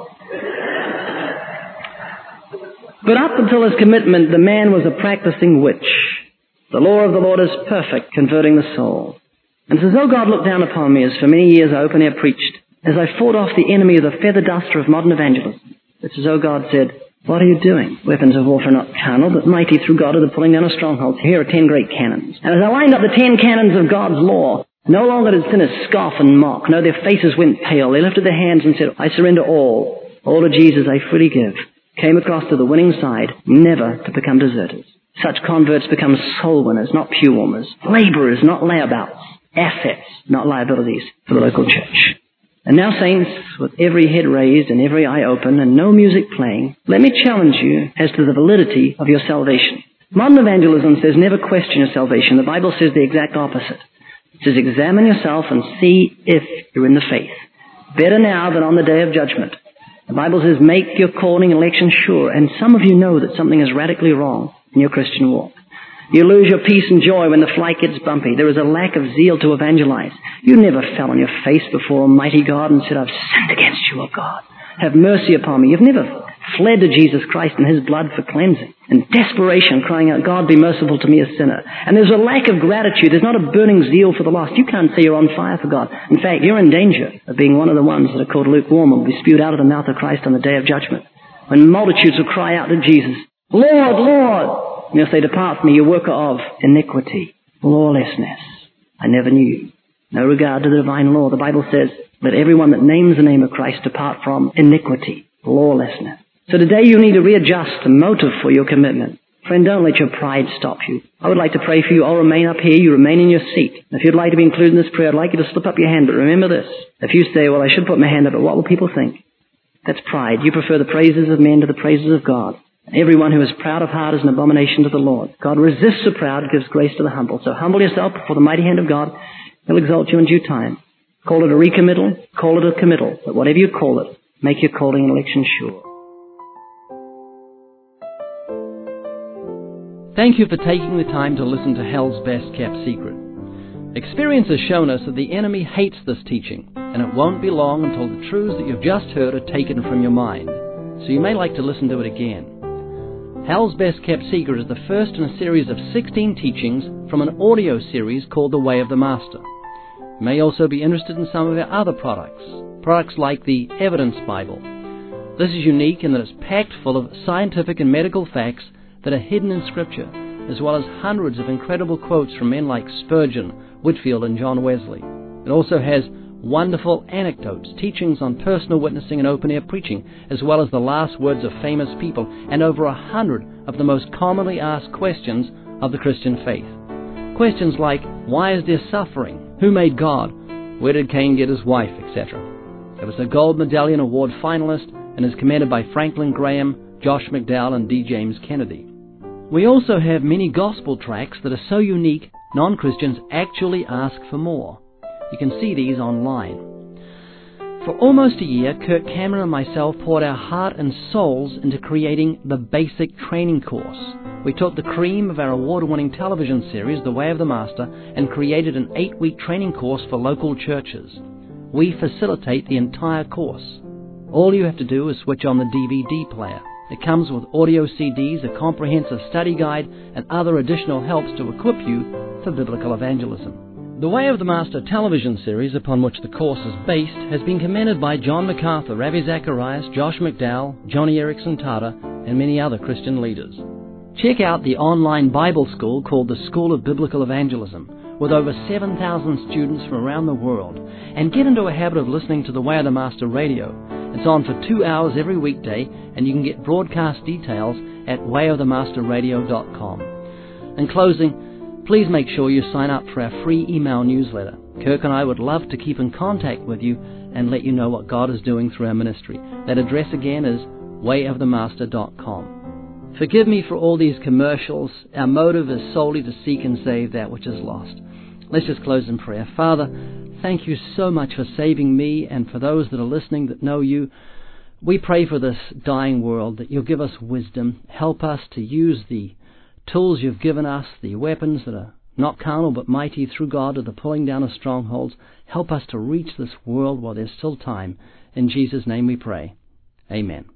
Speaker 2: But up until his commitment, the man was a practicing witch. The law of the Lord is perfect, converting the soul. And it's as though God looked down upon me, as for many years I open air preached, as I fought off the enemy of the feather duster of modern evangelism. It's as though God said, "What are you doing? Weapons of warfare not carnal, but mighty through God to the pulling down of strongholds. Here are ten great cannons." And as I lined up the ten cannons of God's law, no longer did sinners scoff and mock. No, their faces went pale. They lifted their hands and said, "I surrender all. All to Jesus I freely give." Came across to the winning side, never to become deserters. Such converts become soul winners, not pew warmers. Laborers, not layabouts. Assets, not liabilities for the local church. And now, saints, with every head raised and every eye open and no music playing, let me challenge you as to the validity of your salvation. Modern evangelism says never question your salvation. The Bible says the exact opposite. It says examine yourself and see if you're in the faith. Better now than on the day of judgment. The Bible says make your calling and election sure. And some of you know that something is radically wrong in your Christian walk. You lose your peace and joy when the flight gets bumpy. There is a lack of zeal to evangelize. You never fell on your face before Almighty God and said, "I've sinned against you, O God. Have mercy upon me." You've never fled to Jesus Christ and His blood for cleansing. In desperation, crying out, "God, be merciful to me, a sinner." And there's a lack of gratitude. There's not a burning zeal for the lost. You can't say you're on fire for God. In fact, you're in danger of being one of the ones that are called lukewarm and will be spewed out of the mouth of Christ on the day of judgment. When multitudes will cry out to Jesus, "Lord, Lord," and He'll say, "Depart from me, you worker of iniquity, lawlessness. I never knew you." No regard to the divine law. The Bible says, "Let everyone that names the name of Christ depart from iniquity, lawlessness." So today you need to readjust the motive for your commitment. Friend, don't let your pride stop you. I would like to pray for you. I'll remain up here. You remain in your seat. If you'd like to be included in this prayer, I'd like you to slip up your hand. But remember this. If you say, "Well, I should put my hand up, but what will people think?" That's pride. You prefer the praises of men to the praises of God. Everyone who is proud of heart is an abomination to the Lord. God resists the proud, gives grace to the humble. So humble yourself before the mighty hand of God. He'll exalt you in due time. Call it a recommittal, call it a committal, but whatever you call it, make your calling and election sure. Thank you for taking the time to listen to Hell's Best Kept Secret. Experience has shown us that the enemy hates this teaching, and it won't be long until the truths that you've just heard are taken from your mind, so you may like to listen to it again. Hell's Best Kept Secret is the first in a series of sixteen teachings from an audio series called The Way of the Master. You may also be interested in some of our other products, products like the Evidence Bible. This is unique in that it's packed full of scientific and medical facts that are hidden in Scripture, as well as hundreds of incredible quotes from men like Spurgeon, Whitefield, and John Wesley. It also has wonderful anecdotes, teachings on personal witnessing and open-air preaching, as well as the last words of famous people, and over a hundred of the most commonly asked questions of the Christian faith. Questions like, why is there suffering? Who made God? Where did Cain get his wife? et cetera. It was a Gold Medallion Award finalist and is commended by Franklin Graham, Josh McDowell, and D. James Kennedy. We also have many gospel tracts that are so unique, non-Christians actually ask for more. You can see these online. For almost a year, Kirk Cameron and myself poured our heart and souls into creating the Basic Training Course. We took the cream of our award-winning television series, The Way of the Master, and created an eight-week training course for local churches. We facilitate the entire course. All you have to do is switch on the D V D player. It comes with audio C Ds, a comprehensive study guide, and other additional helps to equip you for biblical evangelism. The Way of the Master television series, upon which the course is based, has been commended by John MacArthur, Ravi Zacharias, Josh McDowell, Johnny Erickson Tata, and many other Christian leaders. Check out the online Bible school called the School of Biblical Evangelism, with over seven thousand students from around the world, and get into a habit of listening to the Way of the Master radio. It's on for two hours every weekday, and you can get broadcast details at way of the master radio dot com. In closing, please make sure you sign up for our free email newsletter. Kirk and I would love to keep in contact with you and let you know what God is doing through our ministry. That address again is way of the master dot com. Forgive me for all these commercials. Our motive is solely to seek and save that which is lost. Let's just close in prayer. Father, thank you so much for saving me and for those that are listening that know you. We pray for this dying world that you'll give us wisdom. Help us to use the tools you've given us, the weapons that are not carnal but mighty through God to the pulling down of strongholds. Help us to reach this world while there's still time. In Jesus' name we pray. Amen.